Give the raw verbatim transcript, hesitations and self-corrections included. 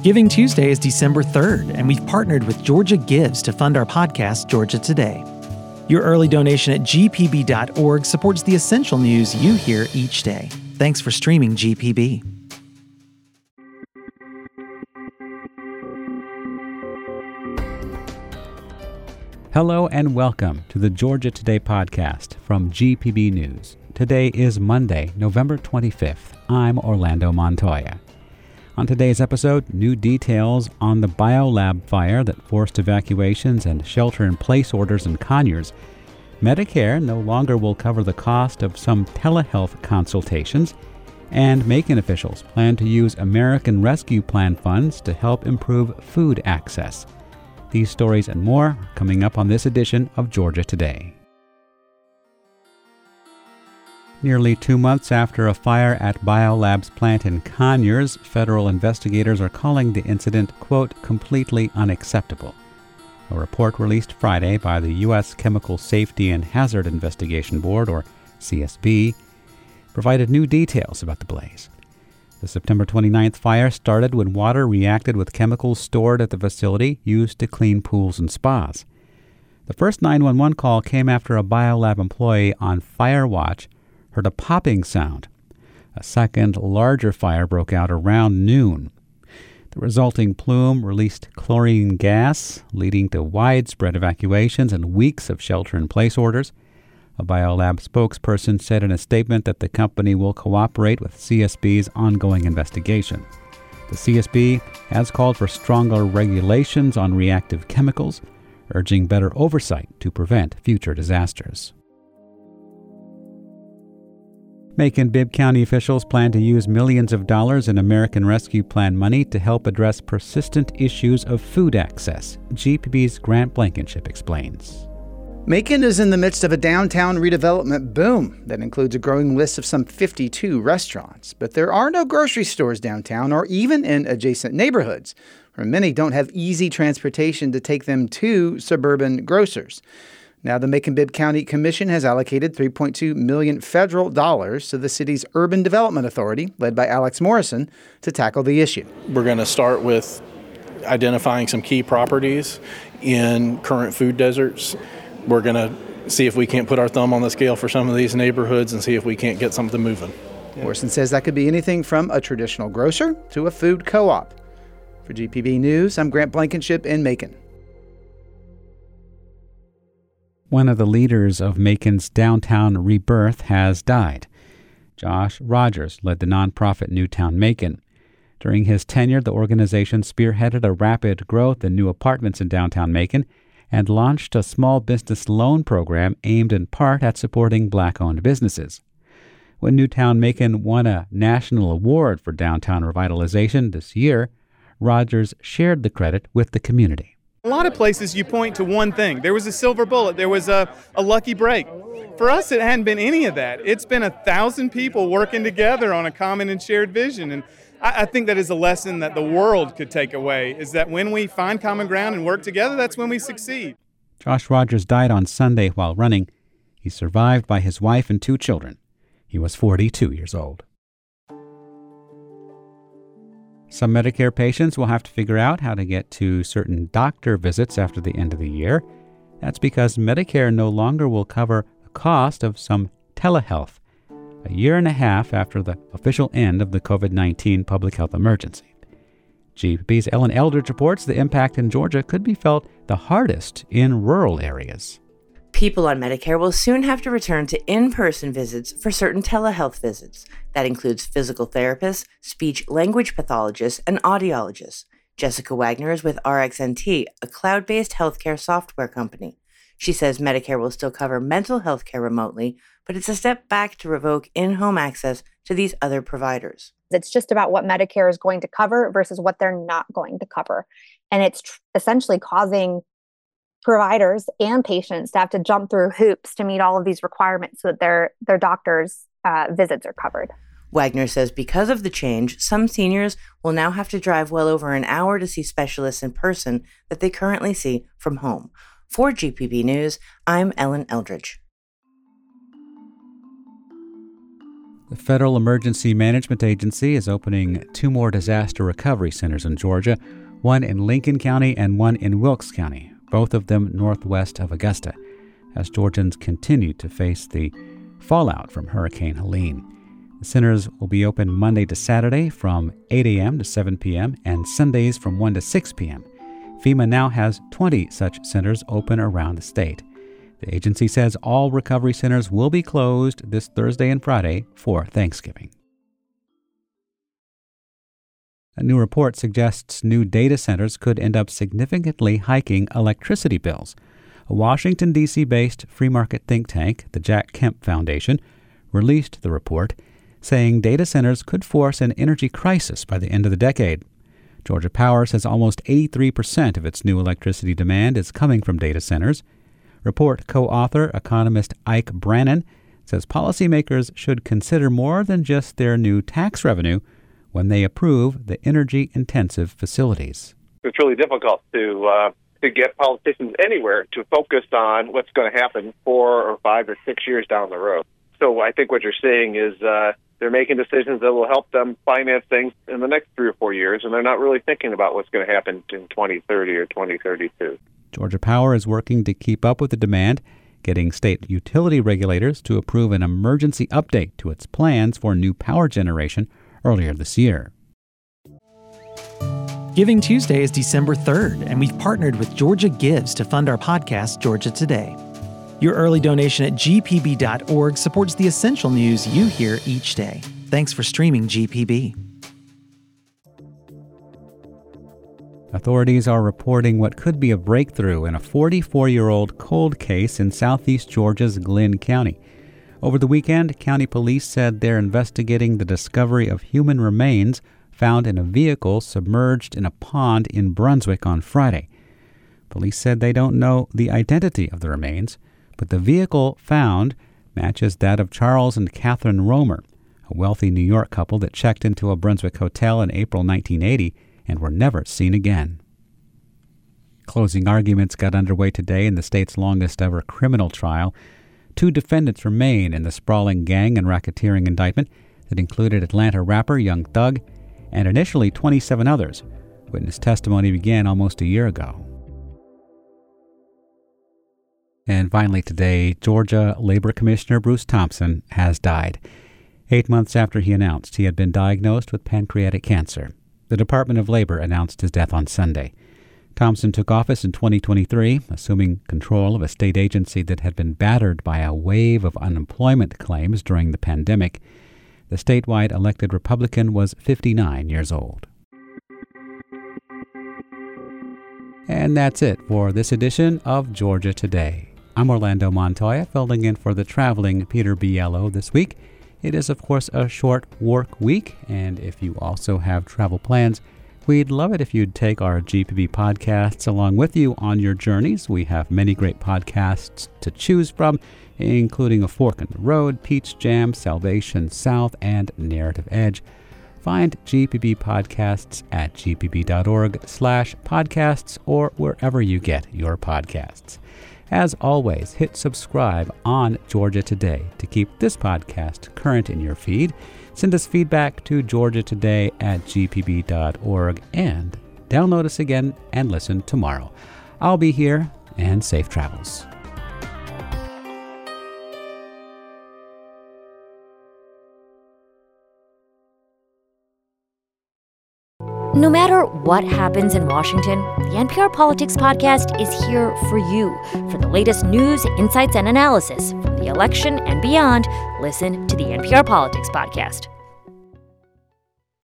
Giving Tuesday is December third, and we've partnered with Georgia Gives to fund our podcast, Georgia Today. Your early donation at g p b dot org supports the essential news you hear each day. Thanks for streaming G P B. Hello and welcome to the Georgia Today podcast from G P B News. Today is Monday, November twenty-fifth. I'm Orlando Montoya. On today's episode, new details on the Biolab fire that forced evacuations and shelter-in-place orders in Conyers. Medicare no longer will cover the cost of some telehealth consultations, and Macon officials plan to use American Rescue Plan funds to help improve food access. These stories and more are coming up on this edition of Georgia Today. Nearly two months after a fire at Biolab's plant in Conyers, federal investigators are calling the incident, quote, completely unacceptable. A report released Friday by the U S Chemical Safety and Hazard Investigation Board, or C S B, provided new details about the blaze. The September twenty-ninth fire started when water reacted with chemicals stored at the facility used to clean pools and spas. The first nine one one call came after a Biolab employee on fire watch heard a popping sound. A second, larger fire broke out around noon. The resulting plume released chlorine gas, leading to widespread evacuations and weeks of shelter-in-place orders. A Biolab spokesperson said in a statement that the company will cooperate with C S B's ongoing investigation. The C S B has called for stronger regulations on reactive chemicals, urging better oversight to prevent future disasters. Macon-Bibb County officials plan to use millions of dollars in American Rescue Plan money to help address persistent issues of food access. G P B's Grant Blankenship explains. Macon is in the midst of a downtown redevelopment boom that includes a growing list of some fifty-two restaurants. But there are no grocery stores downtown or even in adjacent neighborhoods, where many don't have easy transportation to take them to suburban grocers. Now, the Macon-Bibb County Commission has allocated three point two million dollars federal dollars to the city's Urban Development Authority, led by Alex Morrison, to tackle the issue. We're going to start with identifying some key properties in current food deserts. We're going to see if we can't put our thumb on the scale for some of these neighborhoods and see if we can't get something moving. Morrison says that could be anything from a traditional grocer to a food co-op. For G P B News, I'm Grant Blankenship in Macon. One of the leaders of Macon's downtown rebirth has died. Josh Rogers led the nonprofit Newtown Macon. During his tenure, the organization spearheaded a rapid growth in new apartments in downtown Macon and launched a small business loan program aimed in part at supporting black-owned businesses. When Newtown Macon won a national award for downtown revitalization this year, Rogers shared the credit with the community. A lot of places you point to one thing. There was a silver bullet. There was a, a lucky break. For us, it hadn't been any of that. It's been a thousand people working together on a common and shared vision. And I, I think that is a lesson that the world could take away, is that when we find common ground and work together, that's when we succeed. Josh Rogers died on Sunday while running. He's survived by his wife and two children. He was forty-two years old. Some Medicare patients will have to figure out how to get to certain doctor visits after the end of the year. That's because Medicare no longer will cover the cost of some telehealth, a year and a half after the official end of the covid nineteen public health emergency. G P B's Ellen Eldridge reports the impact in Georgia could be felt the hardest in rural areas. People on Medicare will soon have to return to in-person visits for certain telehealth visits. That includes physical therapists, speech-language pathologists, and audiologists. Jessica Wagner is with R X N T, a cloud-based healthcare software company. She says Medicare will still cover mental health care remotely, but it's a step back to revoke in-home access to these other providers. It's just about what Medicare is going to cover versus what they're not going to cover. And it's tr- essentially causing providers and patients to have to jump through hoops to meet all of these requirements so that their their doctors' uh, visits are covered. Wagner says because of the change, some seniors will now have to drive well over an hour to see specialists in person that they currently see from home. For G P B News, I'm Ellen Eldridge. The The Federal Emergency Management Agency is opening two more disaster recovery centers in Georgia, one in Lincoln County and one in Wilkes County, both of them northwest of Augusta, as Georgians continue to face the fallout from Hurricane Helene. The centers will be open Monday to Saturday from eight a.m. to seven p.m. and Sundays from one to six p.m. FEMA now has twenty such centers open around the state. The agency says all recovery centers will be closed this Thursday and Friday for Thanksgiving. A new report suggests new data centers could end up significantly hiking electricity bills. A Washington, D C-based free market think tank, the Jack Kemp Foundation, released the report, saying data centers could force an energy crisis by the end of the decade. Georgia Power says almost eighty-three percent of its new electricity demand is coming from data centers. Report co-author, economist Ike Brannon, says policymakers should consider more than just their new tax revenue when they approve the energy-intensive facilities. It's really difficult to uh, to get politicians anywhere to focus on what's going to happen four or five or six years down the road. So I think what you're seeing is uh, they're making decisions that will help them finance things in the next three or four years, and they're not really thinking about what's going to happen in twenty thirty or twenty thirty-two. Georgia Power is working to keep up with the demand, getting state utility regulators to approve an emergency update to its plans for new power generation earlier this year. Giving Tuesday is December third, and we've partnered with Georgia Gives to fund our podcast, Georgia Today. Your early donation at G P B dot org supports the essential news you hear each day. Thanks for streaming G P B. Authorities are reporting what could be a breakthrough in a forty-four-year-old cold case in southeast Georgia's Glynn County. Over the weekend, county police said they're investigating the discovery of human remains found in a vehicle submerged in a pond in Brunswick on Friday. Police said they don't know the identity of the remains, but the vehicle found matches that of Charles and Catherine Romer, a wealthy New York couple that checked into a Brunswick hotel in April nineteen eighty and were never seen again. Closing arguments got underway today in the state's longest-ever criminal trial. Two defendants remain in the sprawling gang and racketeering indictment that included Atlanta rapper Young Thug and initially twenty-seven others. Witness testimony began almost a year ago. And finally today, Georgia Labor Commissioner Bruce Thompson has died, eight months after he announced he had been diagnosed with pancreatic cancer. The Department of Labor announced his death on Sunday. Thompson took office in twenty twenty-three, assuming control of a state agency that had been battered by a wave of unemployment claims during the pandemic. The statewide elected Republican was fifty-nine years old. And that's it for this edition of Georgia Today. I'm Orlando Montoya, filling in for the traveling Peter Biello this week. It is, of course, a short work week, and if you also have travel plans, we'd love it if you'd take our G P B podcasts along with you on your journeys. We have many great podcasts to choose from, including A Fork in the Road, Peach Jam, Salvation South, and Narrative Edge. Find G P B podcasts at g p b dot org slash podcasts or wherever you get your podcasts. As always, hit subscribe on Georgia Today to keep this podcast current in your feed. Send us feedback to georgia today at g p b dot org and download us again and listen tomorrow. I'll be here, and safe travels. No matter what happens in Washington, the N P R Politics Podcast is here for you. For the latest news, insights, and analysis from the election and beyond, listen to the N P R Politics Podcast.